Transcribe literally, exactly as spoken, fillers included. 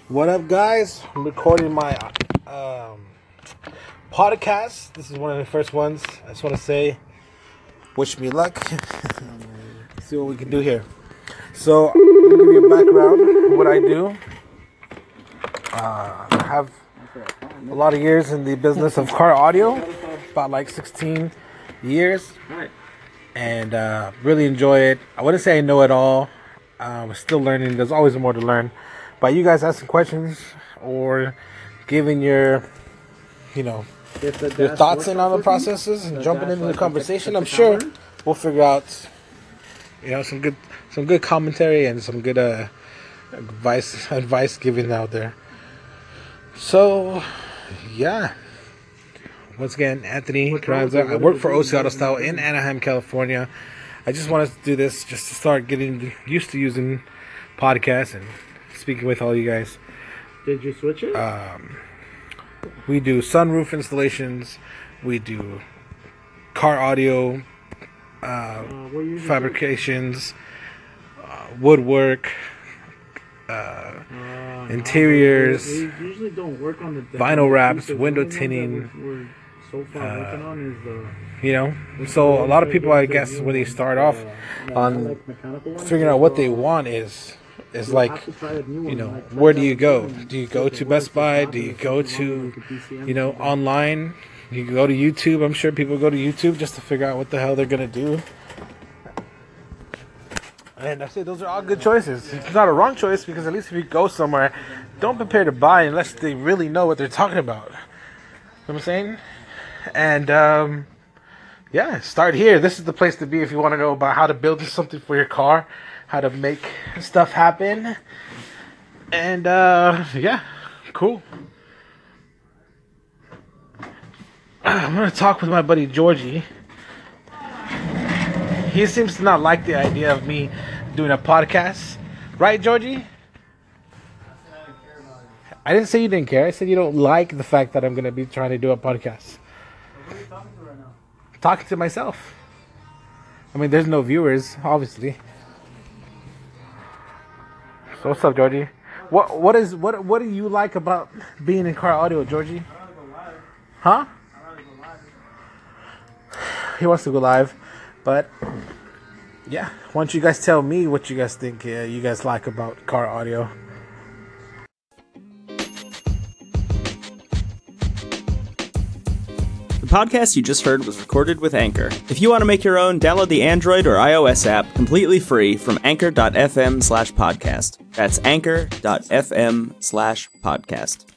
What up, guys? I'm recording my um, podcast. This is one of the first ones. I just want to say, wish me luck. See what we can do here. So, I'm going to give you a background of what I do. Uh, I have a lot of years in the business of car audio, about like sixteen years, and uh, really enjoy it. I wouldn't say I know it all. I'm still learning. There's always more to learn. But you guys asking questions or giving your, you know, your thoughts in on the processes and jumping into the conversation, I'm sure we'll figure out, you know, some good, some good commentary and some good uh, advice, advice given out there. So, yeah. Once again, Anthony Carranza. I work for O C Auto Style in Anaheim, California. I just wanted to do this just to start getting used to using podcasts and speaking with all you guys. Did you switch it? Um, we do sunroof installations. We do car audio uh, uh, fabrications, uh, woodwork, uh, uh, interiors, we, we usually don't work on the vinyl wraps, window tinting. We're so far uh, working on is the. You know, so a lot of people, I guess, when they start off on figuring out what they want is, is like, you know, where do you go? Do you go to Best Buy? Do you go to, you know, online? You go to YouTube. I'm sure people go to YouTube just to figure out what the hell they're going to do. And I say those are all good choices. It's not a wrong choice because at least if you go somewhere, don't prepare to buy unless they really know what they're talking about. You know what I'm saying? And, um... yeah, start here. This is the place to be if you want to know about how to build something for your car, how to make stuff happen. And, uh, yeah, cool. I'm going to talk with my buddy Georgie. He seems to not like the idea of me doing a podcast. Right, Georgie? I didn't say you didn't care. I said you don't like the fact that I'm going to be trying to do a podcast. What are you talking to right now? Talking to myself. I mean, there's no viewers, obviously. So what's up, Georgie? What what is what what do you like about being in car audio, Georgie? I want to go live. Huh? I want to go live. He wants to go live, but yeah. Why don't you guys tell me what you guys think uh, you guys like about car audio? The podcast you just heard was recorded with Anchor. If you want to make your own, download the Android or iOS app completely free from anchor.fm slash podcast. That's anchor.fm slash podcast.